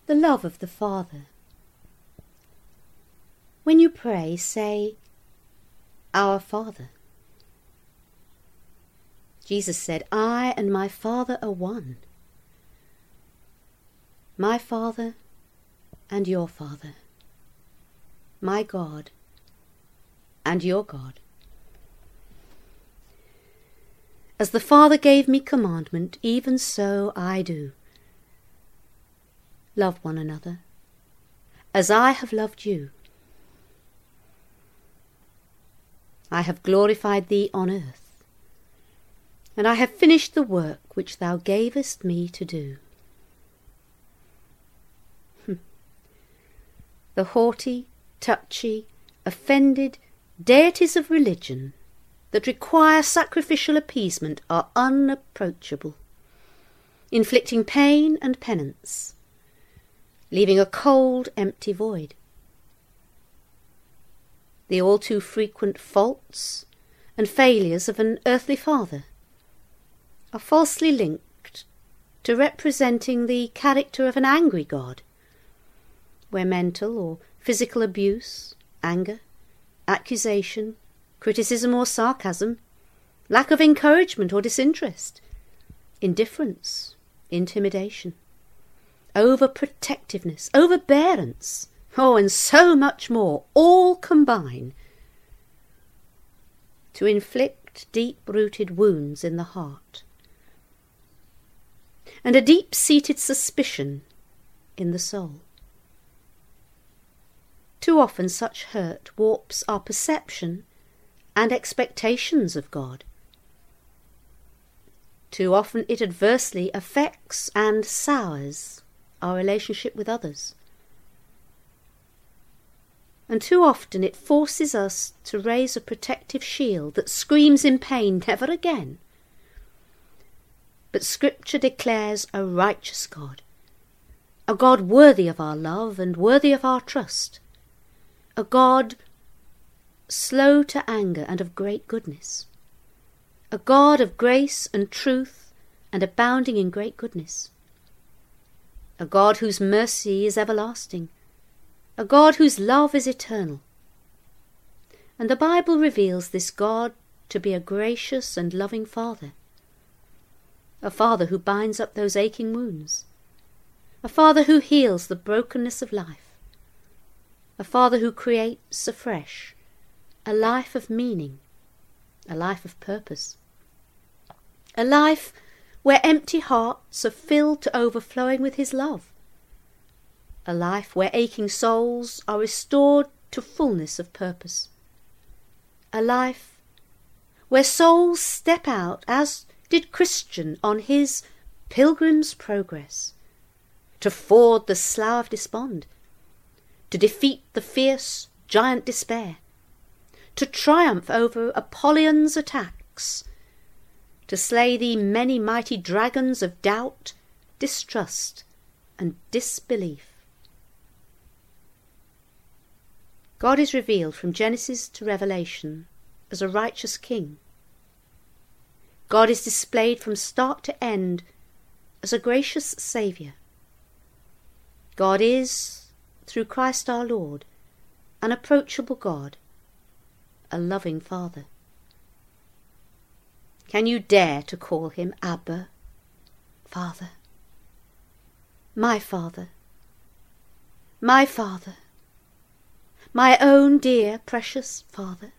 The love of the Father. When you pray, say, Our Father. Jesus said, I and my Father are one. My Father and your Father. My God and your God. As the Father gave me commandment, even so I do. Love one another, as I have loved you. I have glorified thee on earth, and I have finished the work which thou gavest me to do. The haughty, touchy, offended deities of religion that require sacrificial appeasement are unapproachable, inflicting pain and penance, leaving a cold, empty void. The all too frequent faults and failures of an earthly father are falsely linked to representing the character of an angry God, where mental or physical abuse, anger, accusation, criticism or sarcasm, lack of encouragement or disinterest, indifference, intimidation, overprotectiveness, overbearance, and so much more, all combine to inflict deep-rooted wounds in the heart and a deep-seated suspicion in the soul. Too often such hurt warps our perception and expectations of God. Too often it adversely affects and sours our relationship with others. And too often it forces us to raise a protective shield that screams in pain, never again. But Scripture declares a righteous God, a God worthy of our love and worthy of our trust, a God slow to anger and of great goodness, a God of grace and truth and abounding in great goodness, a God whose mercy is everlasting, a God whose love is eternal. And the Bible reveals this God to be a gracious and loving Father, a Father who binds up those aching wounds, a Father who heals the brokenness of life, a Father who creates afresh a life of meaning, a life of purpose, a life where empty hearts are filled to overflowing with his love, a life where aching souls are restored to fullness of purpose, a life where souls step out, as did Christian on his pilgrim's progress, to ford the slough of despond, to defeat the fierce giant despair, to triumph over Apollyon's attacks, to slay the many mighty dragons of doubt, distrust, and disbelief. God is revealed from Genesis to Revelation as a righteous king. God is displayed from start to end as a gracious Saviour. God is, through Christ our Lord, an approachable God, a loving Father. Can you dare to call him Abba, Father? My Father, my Father, my own dear precious Father.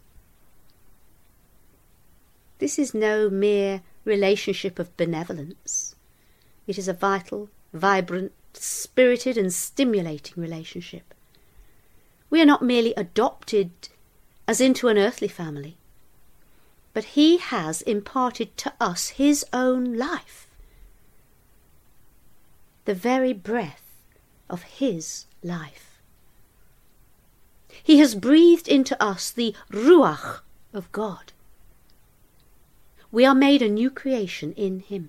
This is no mere relationship of benevolence. It is a vital, vibrant, spirited and stimulating relationship. We are not merely adopted as into an earthly family, but he has imparted to us his own life, the very breath of his life. He has breathed into us the Ruach of God. We are made a new creation in him.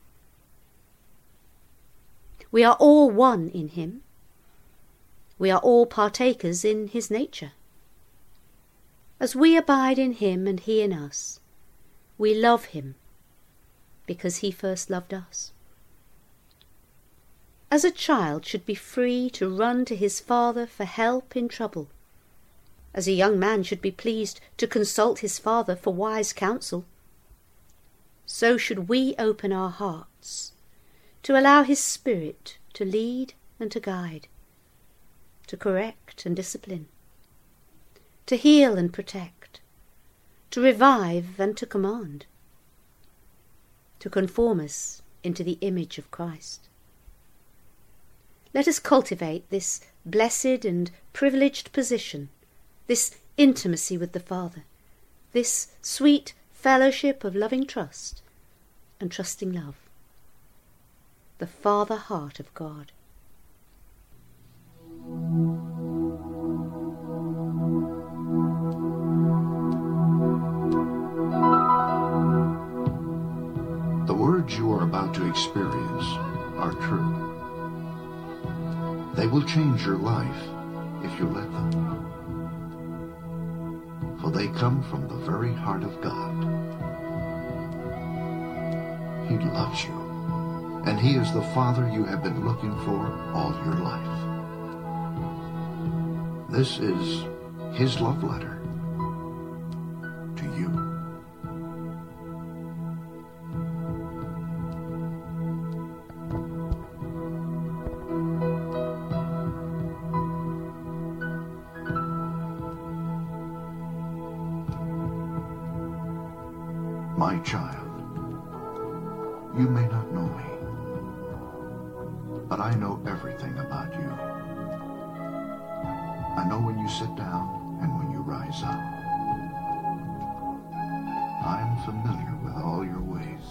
We are all one in him. We are all partakers in his nature. As we abide in him and he in us, we love him because he first loved us. as a child should be free to run to his father for help in trouble, as a young man should be pleased to consult his father for wise counsel, so should we open our hearts to allow his Spirit to lead and to guide, to correct and discipline, to heal and protect, to revive and to command, to conform us into the image of Christ. Let us cultivate this blessed and privileged position, this intimacy with the Father, this sweet fellowship of loving trust and trusting love, the Father heart of God. The words you are about to experience are true. They will change your life if you let them. For they come from the very heart of God. He loves you, and He is the Father you have been looking for all your life. This is His love letter to you. My child, you may not know me, but I know everything about you. I know when you sit down and when you rise up. I am familiar with all your ways.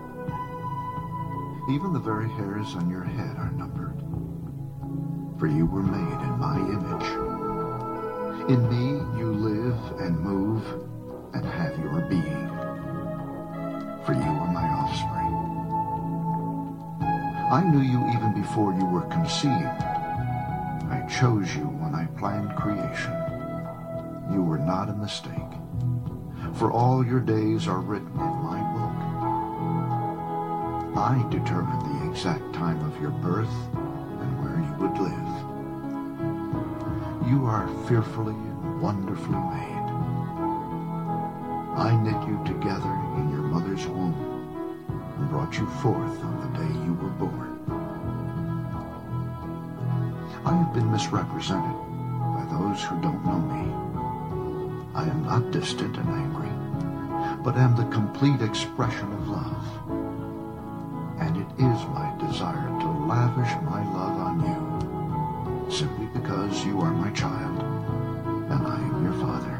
Even the very hairs on your head are numbered, for you were made in my image. In me you live and move and have your being. For you are my offspring. I knew you even before you were conceived. I chose you when I planned creation. You were not a mistake. For all your days are written in my book. I determined the exact time of your birth and where you would live. You are fearfully and wonderfully made. I knit you together in your mother's womb and brought you forth on the day you were born. I have been misrepresented by those who don't know me. I am not distant and angry, but am the complete expression of love. And it is my desire to lavish my love on you, simply because you are my child and I am your father.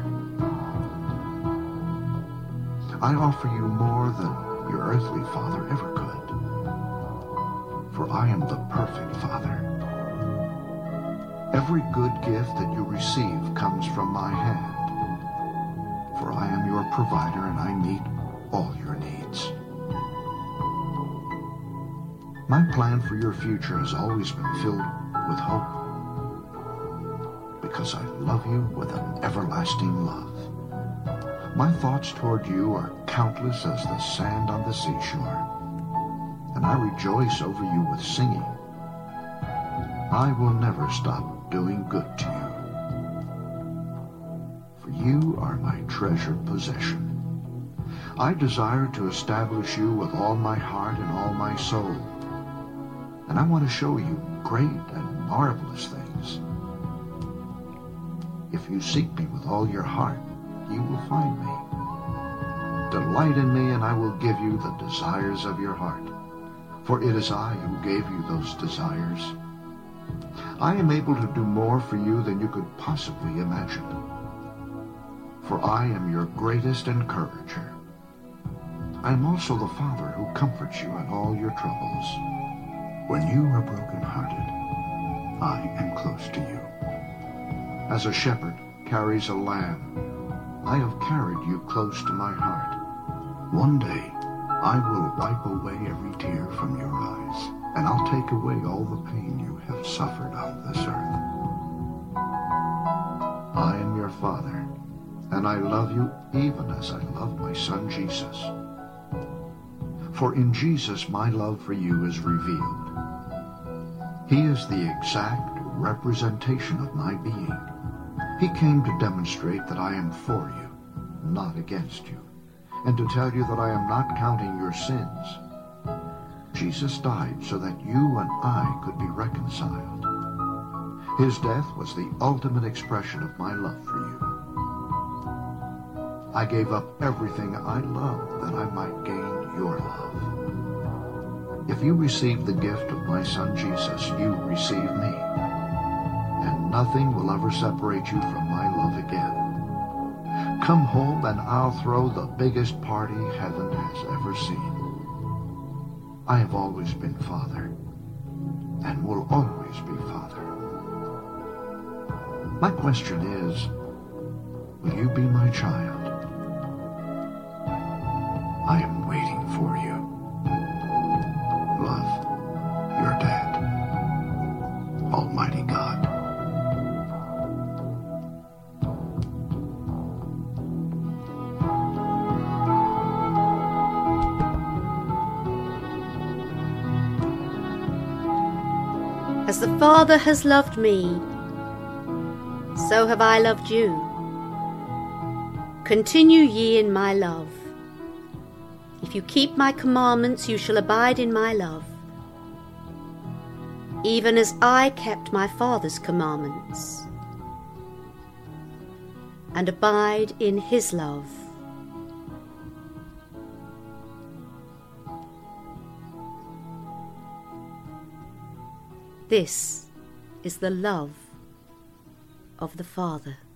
I offer you more than your earthly father ever could, for I am the perfect Father. Every good gift that you receive comes from my hand, for I am your provider and I meet all your needs. My plan for your future has always been filled with hope, because I love you with an everlasting love. My thoughts toward you are countless as the sand on the seashore, and I rejoice over you with singing. I will never stop doing good to you, for you are my treasured possession. I desire to establish you with all my heart and all my soul, and I want to show you great and marvelous things. If you seek me with all your heart, you will find me. Delight in me, and I will give you the desires of your heart, for it is I who gave you those desires. I am able to do more for you than you could possibly imagine, for I am your greatest encourager. I am also the Father who comforts you in all your troubles. When you are broken-hearted, I am close to you. As a shepherd carries a lamb, I have carried you close to my heart. One day, I will wipe away every tear from your eyes, and I'll take away all the pain you have suffered on this earth. I am your Father, and I love you even as I love my Son Jesus. For in Jesus my love for you is revealed. He is the exact representation of my being. He came to demonstrate that I am for you, not against you, and to tell you that I am not counting your sins. Jesus died so that you and I could be reconciled. His death was the ultimate expression of my love for you. I gave up everything I loved that I might gain your love. If you receive the gift of my Son Jesus, you receive me, and nothing will ever separate you from my love again. Come home and I'll throw the biggest party heaven has ever seen. I have always been Father, and will always be Father. My question is, will you be my child? I am waiting for you. Love, your dad, Almighty God. As the Father has loved me, so have I loved you. Continue ye in my love. If you keep my commandments, you shall abide in my love, even as I kept my Father's commandments, and abide in his love. This is the love of the Father.